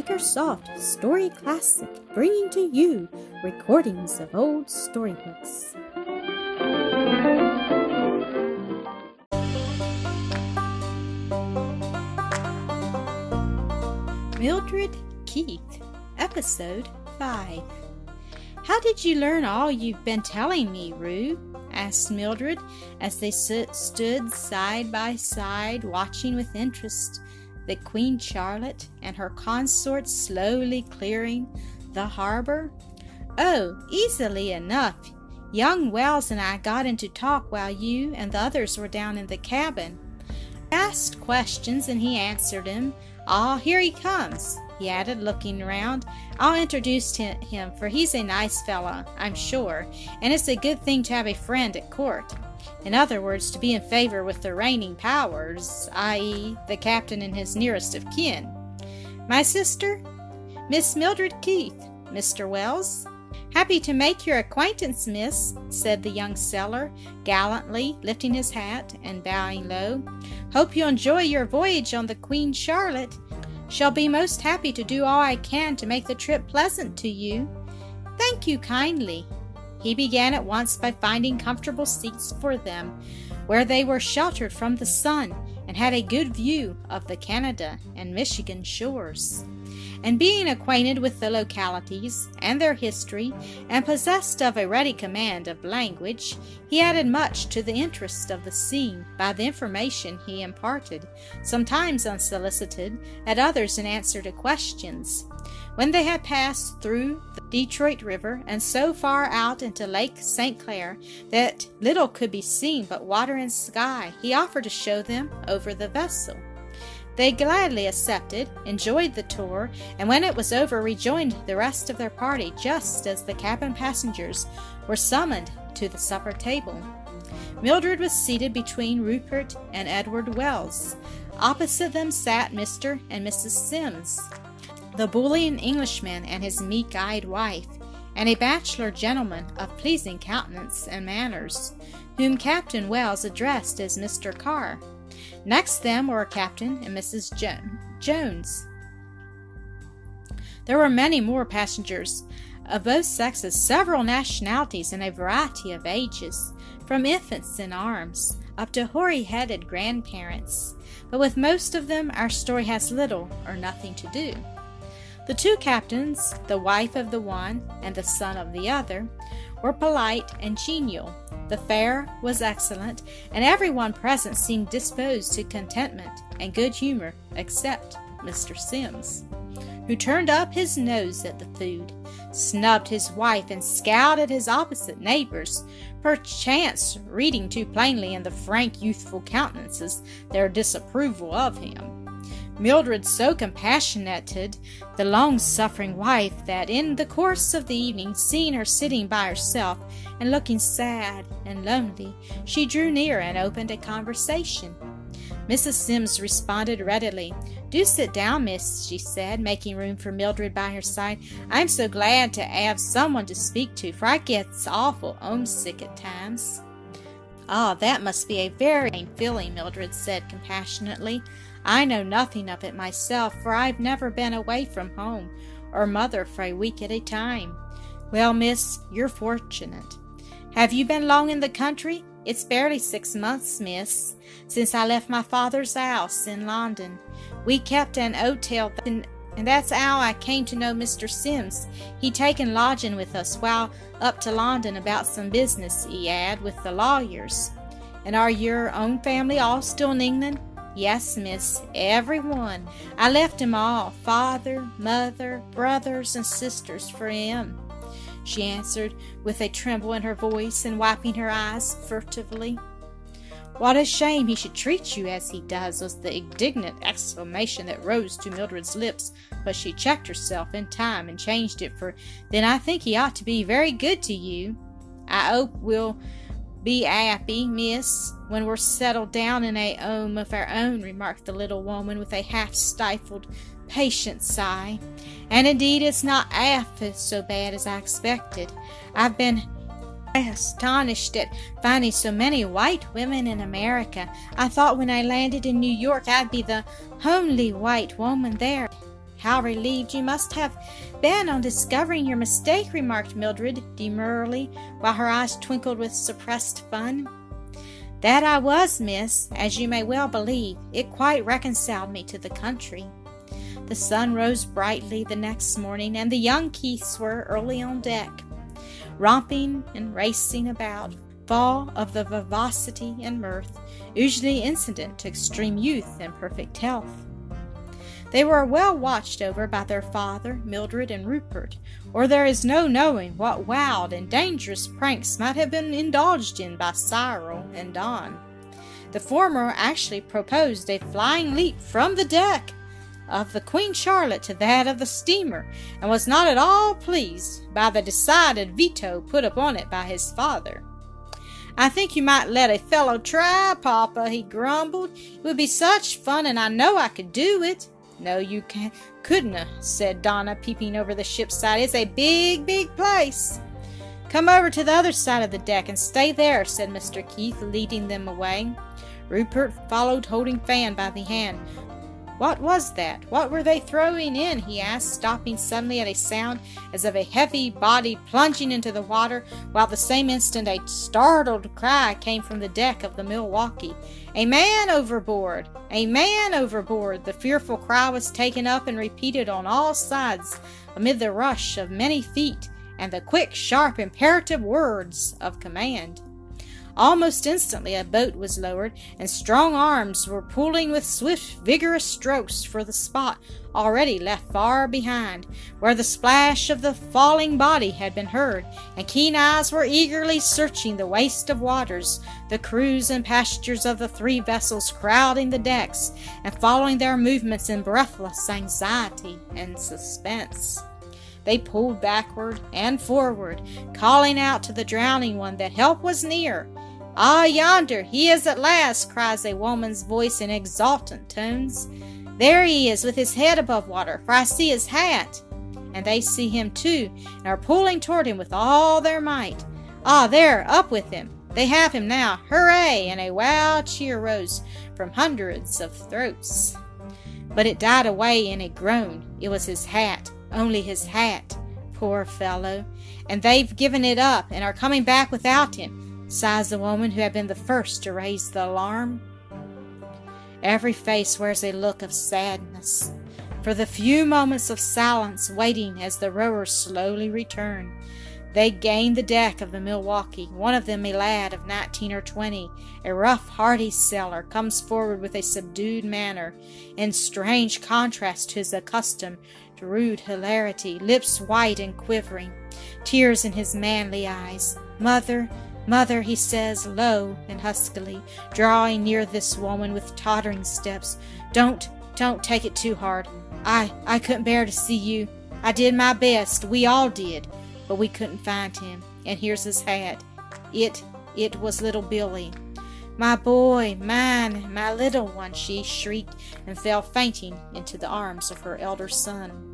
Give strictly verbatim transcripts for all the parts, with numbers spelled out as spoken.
Anchorsoft Story Classic, bringing to you recordings of old storybooks. Mildred Keith, Episode five. "How did you learn all you've been telling me, Rue?" asked Mildred, as they stood side by side, watching with interest the Queen Charlotte and her consort slowly clearing the harbor. "Oh, easily enough. Young Wells and I got into talk while you and the others were down in the cabin. I asked questions and he answered them. Ah, here he comes," he added, looking around. "I'll introduce him, for he's a nice fellow, I'm sure, and it's a good thing to have a friend at court. In other words, to be in favor with the reigning powers, that is, the captain and his nearest of kin. My sister, Miss Mildred Keith, Mister Wells." "Happy to make your acquaintance, miss," said the young sailor, gallantly lifting his hat and bowing low. "Hope you enjoy your voyage on the Queen Charlotte. Shall be most happy to do all I can to make the trip pleasant to you." "Thank you kindly." He began at once by finding comfortable seats for them, where they were sheltered from the sun and had a good view of the Canada and Michigan shores. And being acquainted with the localities and their history, and possessed of a ready command of language, he added much to the interest of the scene by the information he imparted, sometimes unsolicited, at others in answer to questions. When they had passed through the Detroit River and so far out into Lake Saint Clair that little could be seen but water and sky, he offered to show them over the vessel. They gladly accepted, enjoyed the tour, and when it was over rejoined the rest of their party just as the cabin passengers were summoned to the supper table. Mildred was seated between Rupert and Edward Wells. Opposite them sat Mister and Missus Sims, the bullying Englishman and his meek-eyed wife, and a bachelor gentleman of pleasing countenance and manners, whom Captain Wells addressed as Mister Carr. Next them were Captain and Missus Jo- Jones. There were many more passengers of both sexes, several nationalities, and a variety of ages, from infants in arms up to hoary-headed grandparents. But with most of them our story has little or nothing to do. The two captains, the wife of the one and the son of the other, were polite and genial. The fare was excellent, and everyone present seemed disposed to contentment and good humor, except Mister Sims, who turned up his nose at the food, snubbed his wife, and scowled at his opposite neighbors, perchance reading too plainly in the frank youthful countenances their disapproval of him. Mildred so compassionated the long-suffering wife that in the course of the evening, seeing her sitting by herself and looking sad and lonely, she drew near and opened a conversation. Missus Sims responded readily. "Do sit down, miss," she said, making room for Mildred by her side. "I'm so glad to have someone to speak to, for I gets awful homesick at times." "Ah, that must be a very fine feeling," Mildred said compassionately. "I know nothing of it myself, for I've never been away from home or mother for a week at a time." "Well, miss, you're fortunate. Have you been long in the country?" "It's barely six months, miss, since I left my father's house in London. We kept an hotel, and that's how I came to know Mister Sims. He taken lodging with us while up to London about some business, he had, with the lawyers." "And are your own family all still in England?" "Yes, miss, every one. I left 'em all, father, mother, brothers, and sisters, for him," she answered, with a tremble in her voice and wiping her eyes furtively. "What a shame he should treat you as he does," was the indignant exclamation that rose to Mildred's lips, but she checked herself in time and changed it for, "Then I think he ought to be very good to you." "I hope we'll be happy, miss, when we're settled down in a home of our own," remarked the little woman with a half-stifled, patient sigh. "And indeed it's not half so bad as I expected. I've been astonished at finding so many white women in America. I thought when I landed in New York I'd be the only white woman there." "How relieved you must have been on discovering your mistake," remarked Mildred demurely, while her eyes twinkled with suppressed fun. "That I was, miss, as you may well believe. It quite reconciled me to the country." The sun rose brightly the next morning, and the young Keiths were early on deck, romping and racing about, full of the vivacity and mirth usually incident to extreme youth and perfect health. They were well watched over by their father, Mildred, and Rupert, or there is no knowing what wild and dangerous pranks might have been indulged in by Cyril and Don. The former actually proposed a flying leap from the deck of the Queen Charlotte to that of the steamer, and was not at all pleased by the decided veto put upon it by his father. "I think you might let a fellow try, Papa," he grumbled. "It would be such fun, and I know I could do it." "No, you can't, couldn't," said Donna, peeping over the ship's side. "It's a big, big place." "Come over to the other side of the deck and stay there," said Mister Keith, leading them away. Rupert followed, holding Fan by the hand. "What was that? What were they throwing in?" he asked, stopping suddenly at a sound as of a heavy body plunging into the water, while at the same instant a startled cry came from the deck of the Milwaukee. "A man overboard! A man overboard!" The fearful cry was taken up and repeated on all sides amid the rush of many feet and the quick, sharp, imperative words of command. Almost instantly a boat was lowered, and strong arms were pulling with swift, vigorous strokes for the spot already left far behind, where the splash of the falling body had been heard, and keen eyes were eagerly searching the waste of waters, the crews and passengers of the three vessels crowding the decks, and following their movements in breathless anxiety and suspense. They pulled backward and forward, calling out to the drowning one that help was near. "Ah, yonder, he is at last," cries a woman's voice in exultant tones. "There he is, with his head above water, for I see his hat." And they see him too, and are pulling toward him with all their might. "Ah, there, up with him! They have him now! Hooray!" And a wild cheer rose from hundreds of throats. But it died away in a groan. It was his hat, only his hat. "Poor fellow! And they've given it up, and are coming back without him," sighs the woman who had been the first to raise the alarm. Every face wears a look of sadness. For the few moments of silence waiting as the rowers slowly returned, they gained the deck of the Milwaukee. One of them, a lad of nineteen or twenty, a rough, hearty sailor, comes forward with a subdued manner, in strange contrast to his accustomed rude hilarity, lips white and quivering, tears in his manly eyes. "Mother, Mother," he says, low and huskily, drawing near this woman with tottering steps, "don't, don't take it too hard. I, I couldn't bear to see you. I did my best. We all did. But we couldn't find him. And here's his hat. It, it was little Billy. My boy, mine, my little one," she shrieked, and fell fainting into the arms of her elder son.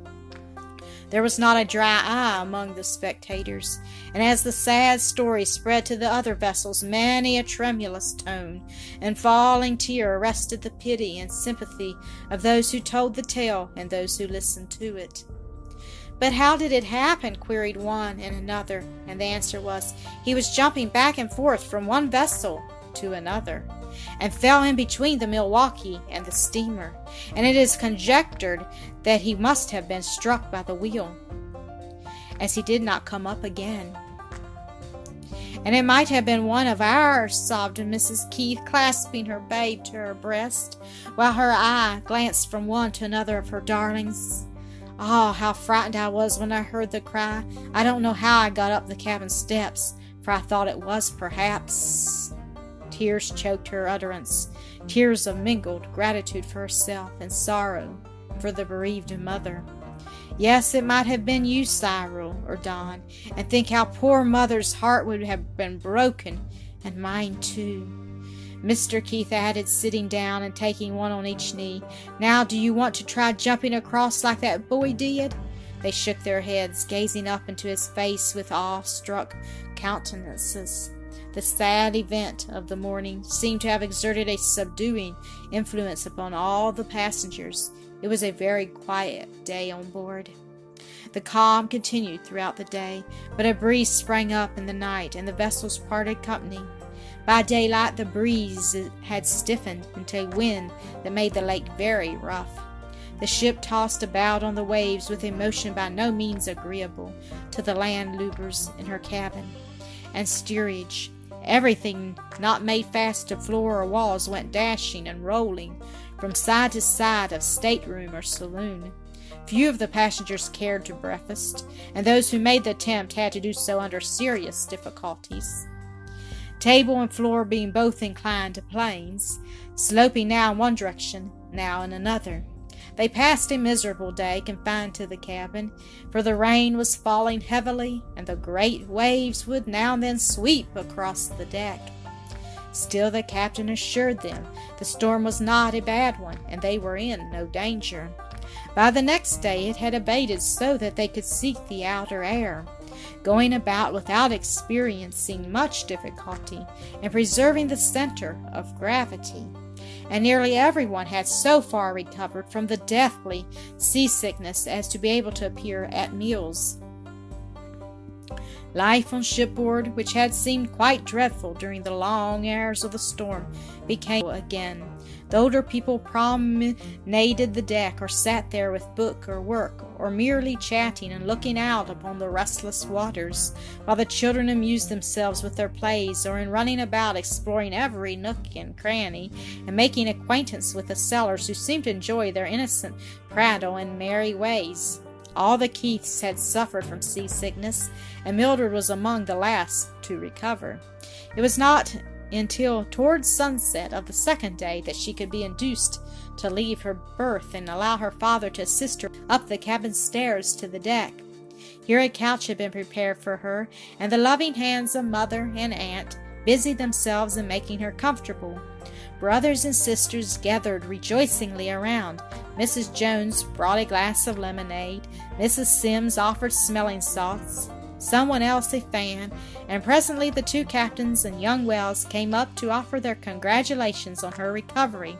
There was not a dry eye among the spectators, and as the sad story spread to the other vessels, many a tremulous tone and falling tear arrested the pity and sympathy of those who told the tale and those who listened to it. "But how did it happen?" queried one and another, and the answer was, "He was jumping back and forth from one vessel to another, and fell in between the Milwaukee and the steamer, and it is conjectured that he must have been struck by the wheel, as he did not come up again." "And it might have been one of ours," sobbed Missus Keith, clasping her babe to her breast, while her eye glanced from one to another of her darlings. "Ah, how frightened I was when I heard the cry. I don't know how I got up the cabin steps, for I thought it was perhaps—" Tears choked her utterance, tears of mingled gratitude for herself and sorrow for the bereaved mother. "Yes, it might have been you, Cyril, or Don, and think how poor mother's heart would have been broken, and mine too," Mister Keith added, sitting down and taking one on each knee. "Now, do you want to try jumping across like that boy did?" They shook their heads, gazing up into his face with awe-struck countenances. The sad event of the morning seemed to have exerted a subduing influence upon all the passengers, It was a very quiet day on board. The calm continued throughout the day, but a breeze sprang up in the night, and the vessels parted company. By daylight the breeze had stiffened into a wind that made the lake very rough. The ship tossed about on the waves with a motion by no means agreeable to the landlubbers in her cabin and steerage. Everything not made fast to floor or walls went dashing and rolling from side to side of stateroom or saloon. Few of the passengers cared to breakfast, and those who made the attempt had to do so under serious difficulties. Table and floor being both inclined to planes, sloping now in one direction, now in another. They passed a miserable day confined to the cabin, for the rain was falling heavily, and the great waves would now and then sweep across the deck. Still the captain assured them the storm was not a bad one, and they were in no danger. By the next day it had abated so that they could seek the outer air, going about without experiencing much difficulty in preserving the center of gravity, and nearly everyone had so far recovered from the deathly seasickness as to be able to appear at meals. Life on shipboard, which had seemed quite dreadful during the long hours of the storm, became again. The older people promenaded the deck, or sat there with book or work, or merely chatting and looking out upon the restless waters, while the children amused themselves with their plays, or in running about exploring every nook and cranny, and making acquaintance with the sailors, who seemed to enjoy their innocent prattle and merry ways. All the Keiths had suffered from seasickness, and Mildred was among the last to recover. It was not until towards sunset of the second day that she could be induced to leave her berth and allow her father to assist her up the cabin stairs to the deck. Here a couch had been prepared for her, and the loving hands of mother and aunt busied themselves in making her comfortable. Brothers and sisters gathered rejoicingly around. Missus Jones brought a glass of lemonade. Missus Sims offered smelling salts. Someone else a fan, and presently the two captains and young Wells came up to offer their congratulations on her recovery.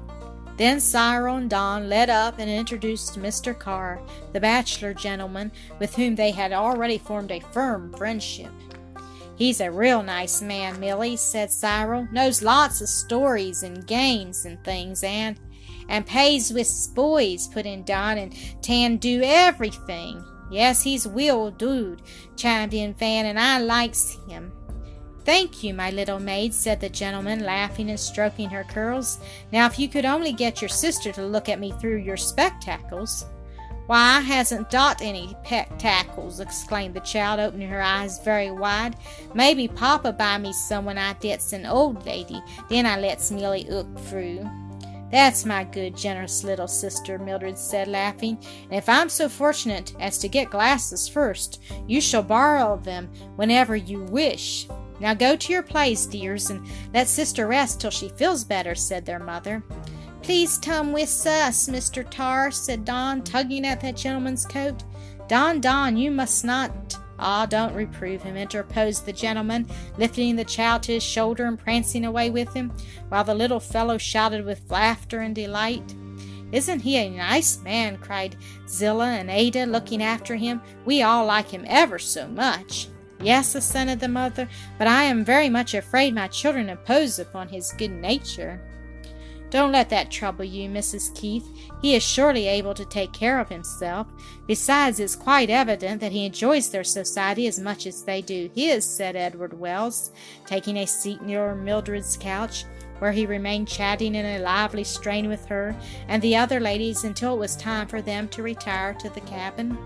Then Cyril and Don led up and introduced Mister Carr, the bachelor gentleman with whom they had already formed a firm friendship. "He's a real nice man, Milly," said Cyril. "Knows lots of stories and games and things, and—" "And pays with boys," put in Don, "and tan do everything." "Yes, he's well dood," chimed in Fan, "and I likes him." "Thank you, my little maid," said the gentleman, laughing and stroking her curls. "Now if you could only get your sister to look at me through your spectacles." "Why, I hasn't dot any spectacles," exclaimed the child, opening her eyes very wide. "Maybe Papa buy me some when I gets an old lady, then I lets Milly look through." "That's my good, generous little sister," Mildred said, laughing, "and if I'm so fortunate as to get glasses first, you shall borrow them whenever you wish. Now go to your plays, dears, and let sister rest till she feels better," said their mother. "Please come with us, Mister Tar," said Don, tugging at that gentleman's coat. "Don, Don, you must not—" "Ah, don't reprove him," interposed the gentleman, lifting the child to his shoulder and prancing away with him, while the little fellow shouted with laughter and delight. "Isn't he a nice man?" cried Zillah and Ada, looking after him. "We all like him ever so much." "Yes," assented the mother, "but I am very much afraid my children impose upon his good nature." "Don't let that trouble you, Missus Keith. He is surely able to take care of himself. Besides, it's quite evident that he enjoys their society as much as they do his," said Edward Wells, taking a seat near Mildred's couch, where he remained chatting in a lively strain with her and the other ladies until it was time for them to retire to the cabin.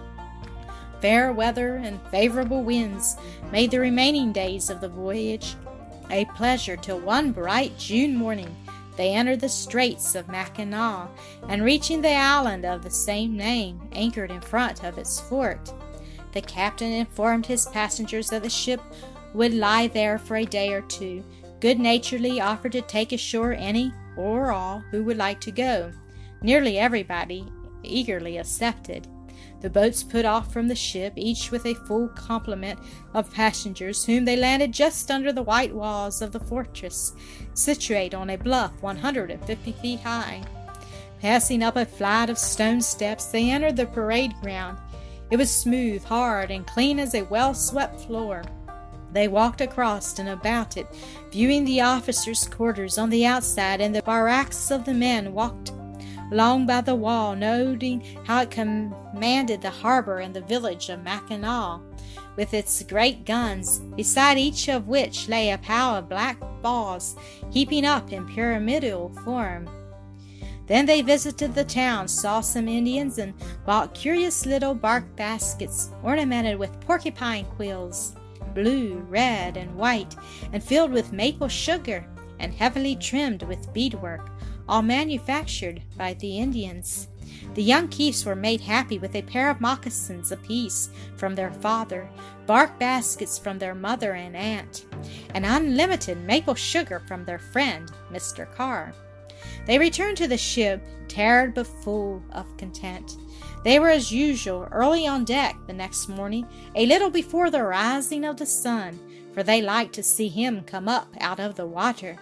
Fair weather and favorable winds made the remaining days of the voyage a pleasure till one bright June morning they entered the Straits of Mackinaw, and reaching the island of the same name, anchored in front of its fort. The captain informed his passengers that the ship would lie there for a day or two, good-naturedly offered to take ashore any or all who would like to go. Nearly everybody eagerly accepted. The boats put off from the ship, each with a full complement of passengers, whom they landed just under the white walls of the fortress, situate on a bluff one hundred and fifty feet high. Passing up a flight of stone steps, they entered the parade ground. It was smooth, hard, and clean as a well-swept floor. They walked across and about it, viewing the officers' quarters on the outside and the barracks of the men, walked along by the wall, noting how it commanded the harbor and the village of Mackinac, with its great guns, beside each of which lay a pile of black balls, heaping up in pyramidal form. Then they visited the town, saw some Indians, and bought curious little bark baskets ornamented with porcupine quills, blue, red, and white, and filled with maple sugar, and heavily trimmed with beadwork, all manufactured by the Indians. The young Keiths were made happy with a pair of moccasins apiece from their father, bark baskets from their mother and aunt, and unlimited maple sugar from their friend, Mister Carr. They returned to the ship, tired but full of content. They were as usual early on deck the next morning, a little before the rising of the sun, for they liked to see him come up out of the water.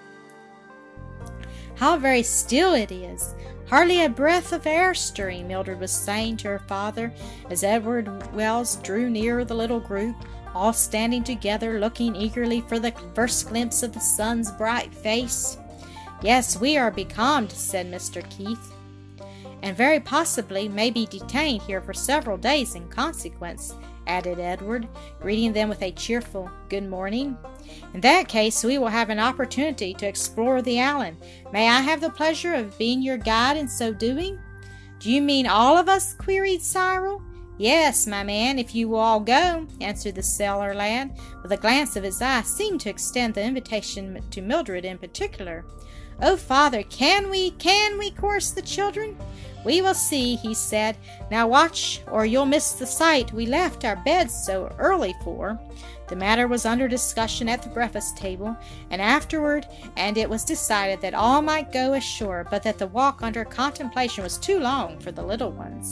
"How very still it is! Hardly a breath of air stirring," Mildred was saying to her father as Edward Wells drew near the little group, all standing together, looking eagerly for the first glimpse of the sun's bright face. "Yes, we are becalmed," said Mister Keith, "and very possibly may be detained here for several days in consequence," added Edward, greeting them with a cheerful "good morning." "In that case we will have an opportunity to explore the island. May I have the pleasure of being your guide in so doing?" "Do you mean all of us?" queried Cyril. "Yes, my man, if you will all go," answered the sailor lad, with a glance of his eye seemed to extend the invitation to Mildred in particular. "Oh, father, can we, can we?" chorused the children. "We will see," he said. "Now watch, or you'll miss the sight we left our beds so early for." The matter was under discussion at the breakfast table, and afterward, and it was decided that all might go ashore, but that the walk under contemplation was too long for the little ones.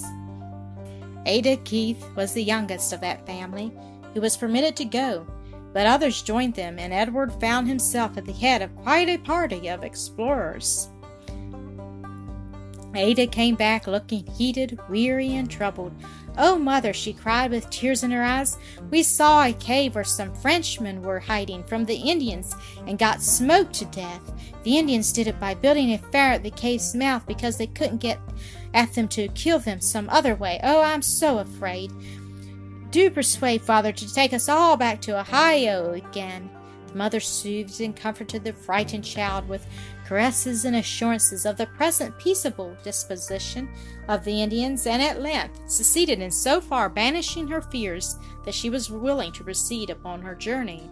Ada Keith was the youngest of that family, who was permitted to go, but others joined them, and Edward found himself at the head of quite a party of explorers. Ada came back looking heated, weary, and troubled. "Oh, mother," she cried with tears in her eyes, "we saw a cave where some Frenchmen were hiding from the Indians and got smoked to death. The Indians did it by building a fire at the cave's mouth because they couldn't get at them to kill them some other way. Oh, I'm so afraid. Do persuade father to take us all back to Ohio again." The mother soothed and comforted the frightened child with caresses and assurances of the present peaceable disposition of the Indians, and at length succeeded in so far banishing her fears that she was willing to proceed upon her journey.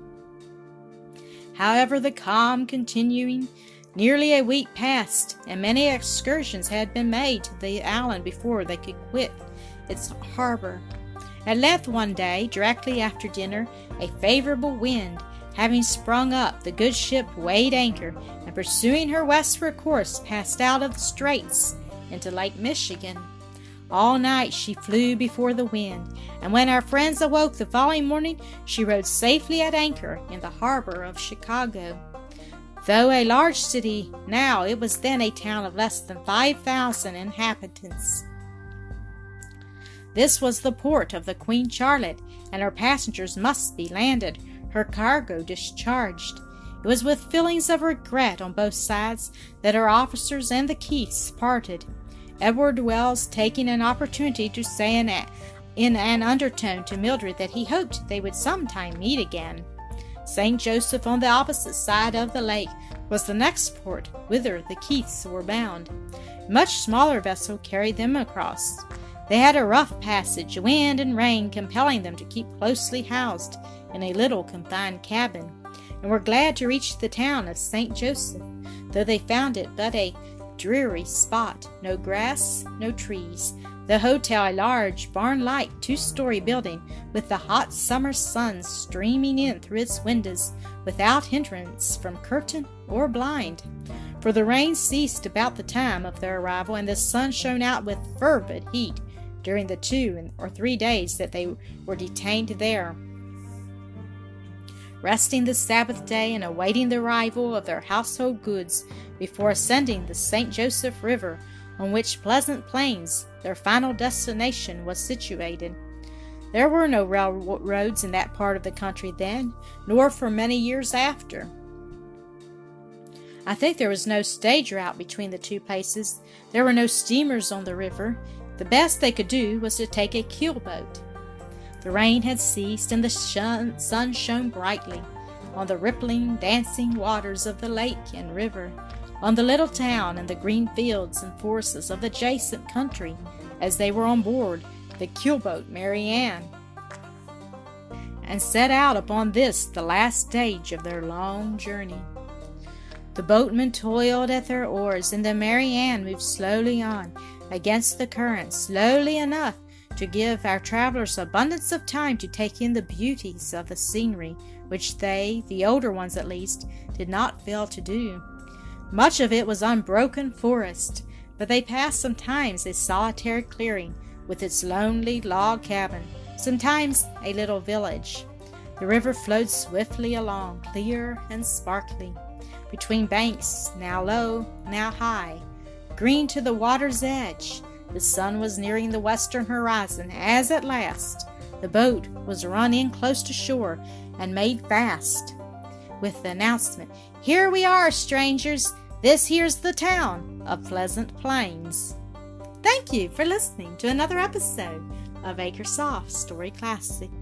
However, the calm continuing, nearly a week passed, and many excursions had been made to the island before they could quit its harbor. At length one day, directly after dinner, a favorable wind having sprung up, the good ship weighed anchor, and pursuing her westward course, passed out of the straits into Lake Michigan. All night she flew before the wind, and when our friends awoke the following morning, she rode safely at anchor in the harbor of Chicago. Though a large city now, it was then a town of less than five thousand inhabitants. This was the port of the Queen Charlotte, and her passengers must be landed, her cargo discharged. It was with feelings of regret on both sides that her officers and the Keiths parted, Edward Wells taking an opportunity to say in, a, in an undertone to Mildred that he hoped they would sometime meet again. Saint Joseph, on the opposite side of the lake, was the next port whither the Keiths were bound. A much smaller vessel carried them across. They had a rough passage, wind and rain compelling them to keep closely housed in a little confined cabin, and were glad to reach the town of Saint Joseph, though they found it but a dreary spot, no grass, no trees. The hotel, a large, barn-like, two-story building, with the hot summer sun streaming in through its windows, without hindrance from curtain or blind. For the rain ceased about the time of their arrival, and the sun shone out with fervid heat during the two or three days that they were detained there, resting the Sabbath day and awaiting the arrival of their household goods before ascending the Saint Joseph River on which pleasant plains their final destination was situated. There were no railroads in that part of the country then, nor for many years after. I think there was no stage route between the two places. There were no steamers on the river. The best they could do was to take a keelboat. The rain had ceased, and the shun, sun shone brightly on the rippling, dancing waters of the lake and river, on the little town and the green fields and forests of the adjacent country, as they were on board the keelboat Mary Ann, and set out upon this the last stage of their long journey. The boatmen toiled at their oars, and the Mary Ann moved slowly on against the current, slowly enough to give our travelers abundance of time to take in the beauties of the scenery, which they, the older ones at least, did not fail to do. Much of it was unbroken forest, but they passed sometimes a solitary clearing with its lonely log cabin, sometimes a little village. The river flowed swiftly along, clear and sparkling, between banks, now low, now high, green to the water's edge. The sun was nearing the western horizon as at last the boat was run in close to shore and made fast, with the announcement, "Here we are, strangers. This here's the town of Pleasant Plains." Thank you for listening to another episode of Acresoft Story Classic.